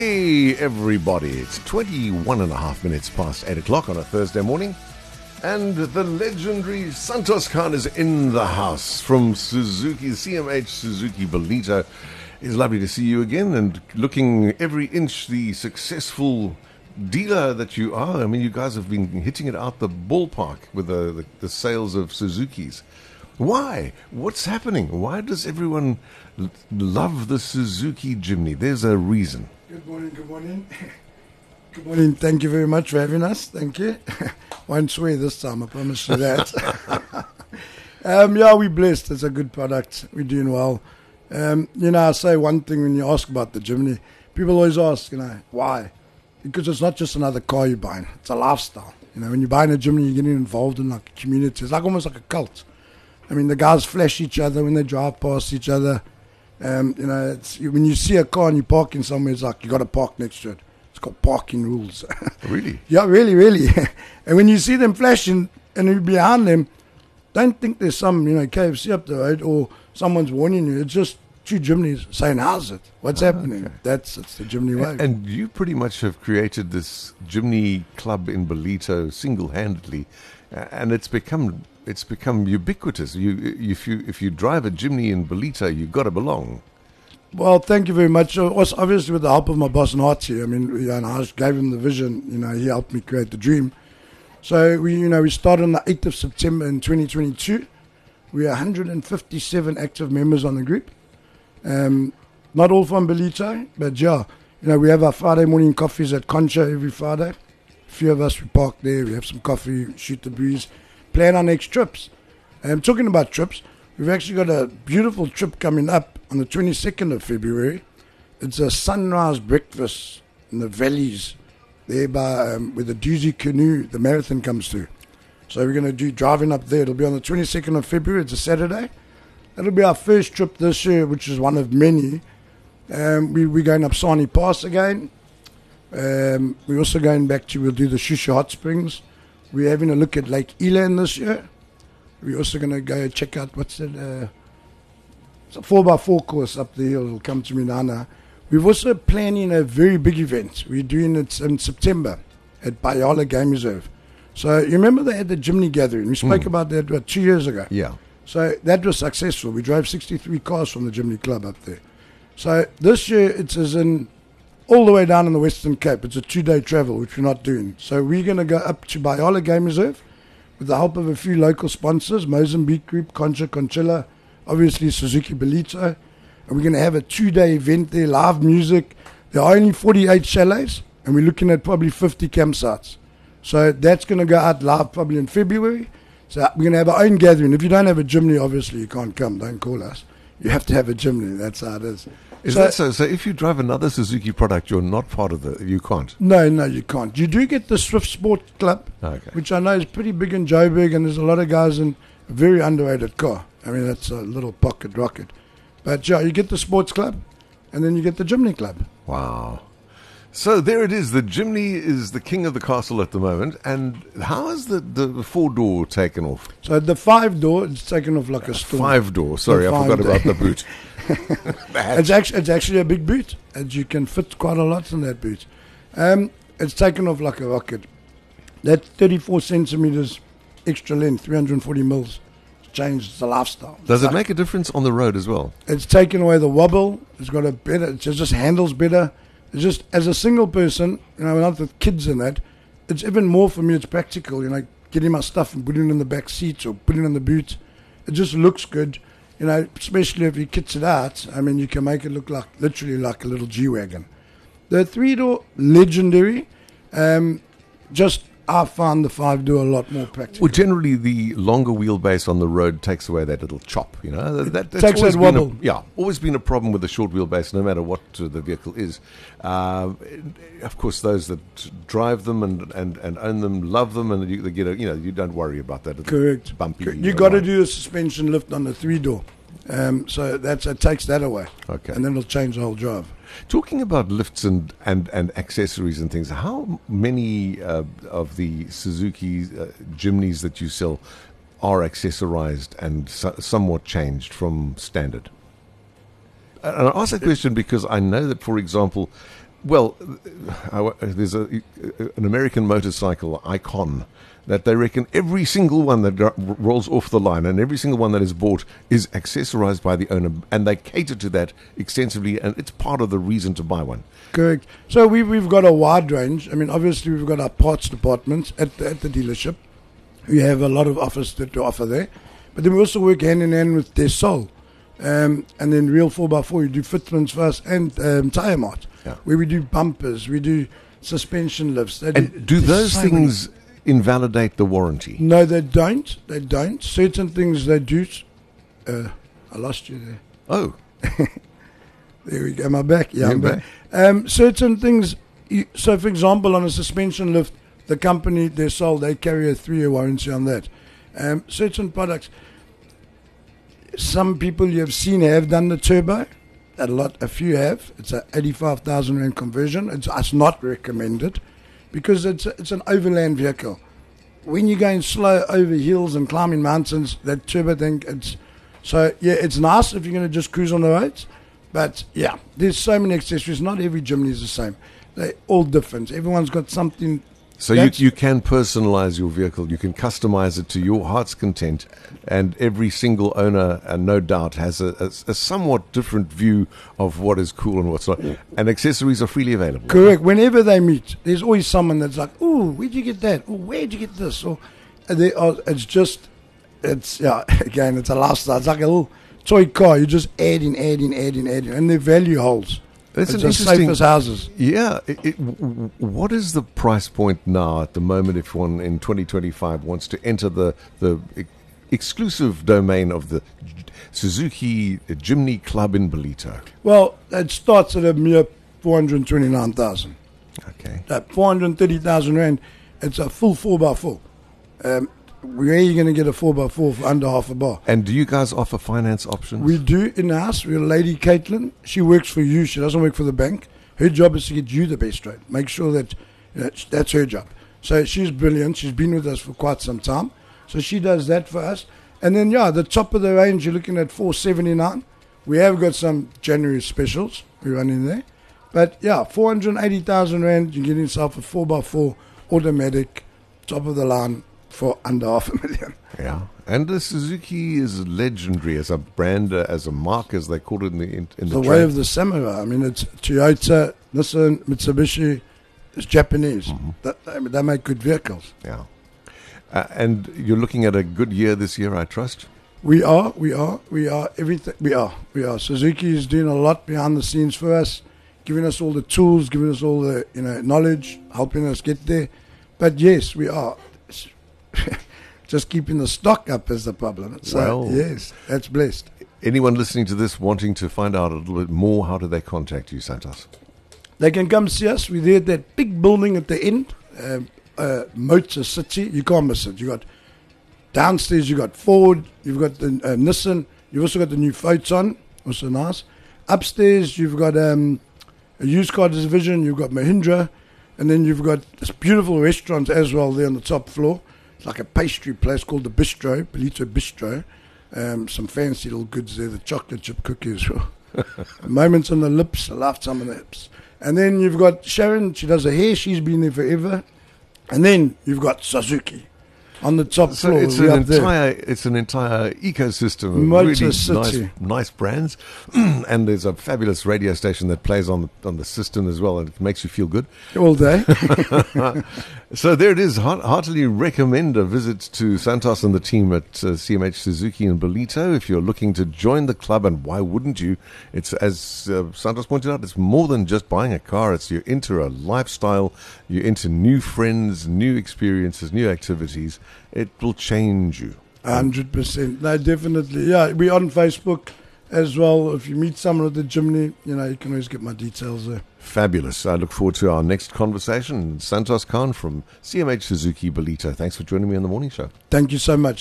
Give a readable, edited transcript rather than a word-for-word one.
Hey everybody, it's 21 and a half minutes past 8 o'clock on a Thursday morning, and the legendary Santos Khan is in the house from Suzuki, CMH Suzuki Ballito. It's lovely to see you again, and looking every inch the successful dealer that you are. I mean, you guys have been hitting it out the ballpark with the sales of Suzukis. Why? What's happening? Why does everyone love the Suzuki Jimny? There's a reason. Good morning, good morning. Good morning, thank you very much for having us. Thank you. Won't swear this time, I promise you that. Yeah, we're blessed. It's a good product. We're doing well. I say one thing when you ask about the Jimny. People always ask, why? Because it's not just another car you're buying. It's a lifestyle. When you're buying a Jimny, you're getting involved in like a community. It's like almost like a cult. I mean, the guys flash each other when they drive past each other. It's, when you see a car and you're parking somewhere, it's like you got to park next to it. It's got parking rules. Really? Yeah, really. And when you see them flashing and you're behind them, don't think there's some, KFC up the road or someone's warning you. It's just two Jimneys saying, how's it? What's happening? Okay. It's the Jimny way. And you pretty much have created this Jimny club in Ballito single-handedly, and it's become ubiquitous. If you drive a Jimny in Ballito, you've got to belong. Well, thank you very much. Obviously, with the help of my boss Nazi, and I just gave him the vision. He helped me create the dream. So we started on the 8th of September in 2022. We are 157 active members on the group. Not all from Ballito, but we have our Friday morning coffees at Concha every Friday. A few of us, we park there, we have some coffee, shoot the breeze, plan our next trips. Talking about trips, we've actually got a beautiful trip coming up on the 22nd of February. It's a sunrise breakfast in the valleys there by where the Doozy Canoe, the marathon comes through. So we're going to do driving up there. It'll be on the 22nd of February. It's a Saturday. That'll be our first trip this year, which is one of many. We're going up Sani Pass again. We're also going back we'll do the Shusha Hot Springs. We're having a look at Lake Eland this year. We're also going to go check out, it's a 4x4 course up the hill. It'll come to Minana. We're also planning a very big event. We're doing it in September at Bayala Game Reserve. So you remember they had the Jimny gathering. We spoke about that about 2 years ago. Yeah. So that was successful. We drove 63 cars from the Jimny Club up there. So this year it's as in all the way down in the Western Cape. It's a 2-day travel, which we're not doing. So we're going to go up to Bayala Game Reserve with the help of a few local sponsors, Mozambique Group, Concha Conchilla, obviously Suzuki Ballito. And we're going to have a 2-day event there, live music. There are only 48 chalets, and we're looking at probably 50 campsites. So that's going to go out live probably in February. So we're going to have our own gathering. If you don't have a Jimny, obviously you can't come. Don't call us. You have to have a Jimny. That's how it is. Is that so? So if you drive another Suzuki product, you're not part of you can't? No, you can't. You do get the Swift Sport Club, which I know is pretty big in Joburg, and there's a lot of guys in a very underrated car. That's a little pocket rocket. But you get the Sports Club, and then you get the Jimny Club. Wow. So there it is. The Jimny is the king of the castle at the moment. And how is the 4-door taken off? So the 5-door, it's taken off like a storm. 5-door. Sorry, I forgot about the boot. It's actually a big boot, and you can fit quite a lot in that boot. It's taken off like a rocket. That 34 centimeters extra length, 340 mils, changed the lifestyle. Does it make a difference on the road as well? It's taken away the wobble. It's got a better. It just handles better. It's just as a single person, not with kids in that. It's even more for me. It's practical. Getting my stuff and putting it in the back seats or putting it in the boot. It just looks good. Especially if you kits it out. You can make it look literally like a little G-Wagon. The 3-door, legendary. I found the 5-door a lot more practical. Well, generally the longer wheelbase on the road takes away that little chop, That's takes that wobble. Always been a problem with the short wheelbase, no matter what the vehicle is. Of course, those that drive them and own them love them, and you don't worry about that. Correct. Bumpy. You got to do a suspension lift on the 3-door. So it takes that away. Okay. And then it'll change the whole drive. Talking about lifts and accessories and things, how many of the Suzuki Jimnys that you sell are accessorized and somewhat changed from standard? And I ask that question because I know that, for example, Well, there's an American motorcycle icon that they reckon every single one that rolls off the line and every single one that is bought is accessorized by the owner, and they cater to that extensively, and it's part of the reason to buy one. Correct. So we've got a wide range. I mean, obviously we've got our parts departments at the dealership. We have a lot of offers to offer there, but then we also work hand in hand with their soul. And then Real 4x4, you do fitments for us, and Tire Mart, where we do bumpers, we do suspension lifts. And do those things invalidate the warranty? No, they don't. They don't. Certain things they do. I lost you there. Oh. There we go. Am I back? Yeah, I'm back. Certain things. So, for example, on a suspension lift, the company, their sole, they carry a 3-year warranty on that. Certain products, some people you have seen have done the turbo. A few have. It's a 85,000 rand conversion. It's not recommended because it's an overland vehicle. When you're going slow over hills and climbing mountains, that turbo thing, it's nice if you're going to just cruise on the roads. But yeah, there's so many accessories. Not every Jimny is the same. They're all different. Everyone's got something. So you can personalize your vehicle. You can customize it to your heart's content, and every single owner, no doubt, has a somewhat different view of what is cool and what's not. Yeah. And accessories are freely available. Correct. Whenever they meet, there's always someone that's like, "Oh, where'd you get that? Oh, where'd you get this?" Or it's a lifestyle. It's like a little toy car. You just adding, and their value holds. It's as safe as houses. Yeah. What is the price point now at the moment if one in 2025 wants to enter the exclusive domain of the Suzuki Jimny Club in Ballito? Well, it starts at a mere 429,000. Okay. That 430,000 rand, it's a full 4x4. Where are you going to get a 4x4 for under half a bar? And do you guys offer finance options? We do in-house. We're Lady Caitlin. She works for you. She doesn't work for the bank. Her job is to get you the best rate. Make sure that that's her job. So she's brilliant. She's been with us for quite some time. So she does that for us. And then, the top of the range, you're looking at 479. We have got some January specials we run in there. But, 480,000 rand, you get yourself a 4x4 automatic, top of the line, for under 500,000. Yeah, and the Suzuki is legendary as a brand, as a mark, as they call it in the way of the samurai. I mean, it's Toyota, Nissan, Mitsubishi. It's Japanese. Mm-hmm. They make good vehicles. Yeah, and you're looking at a good year this year, I trust. We are everything. We are. Suzuki is doing a lot behind the scenes for us, giving us all the tools, giving us all the knowledge, helping us get there. But yes, we are. Just keeping the stock up is the problem. So, yes, that's blessed. Anyone listening to this wanting to find out a little bit more, how do they contact you, Santos? They can come see us. We're there at that big building at the end, Motor City. You can't miss it. You got downstairs, you got Ford, you've got the Nissan, you've also got the new Photon, also nice. Upstairs, you've got a used car division, you've got Mahindra, and then you've got this beautiful restaurant as well there on the top floor. It's like a pastry place called the Bistro, Ballito Bistro. Some fancy little goods there, the chocolate chip cookies. Moments on the lips, a lifetime on the hips. And then you've got Sharon, she does her hair, she's been there forever. And then you've got Suzuki on the top floor. It's an entire ecosystem of really nice brands. And there's a fabulous radio station that plays on the system as well, and it makes you feel good all day. So there it is. Heartily recommend a visit to Santos and the team at CMH Suzuki in Ballito if you're looking to join the club, and why wouldn't you? It's, as Santos pointed out, it's more than just buying a car. It's you're into a lifestyle, you're into new friends, new experiences, new activities. It will change you. 100%. No, definitely. Yeah, we're on Facebook as well. If you meet someone at the Jimny, you can always get my details there. Fabulous. I look forward to our next conversation. Santos Khan from CMH Suzuki Ballito. Thanks for joining me on the morning show. Thank you so much.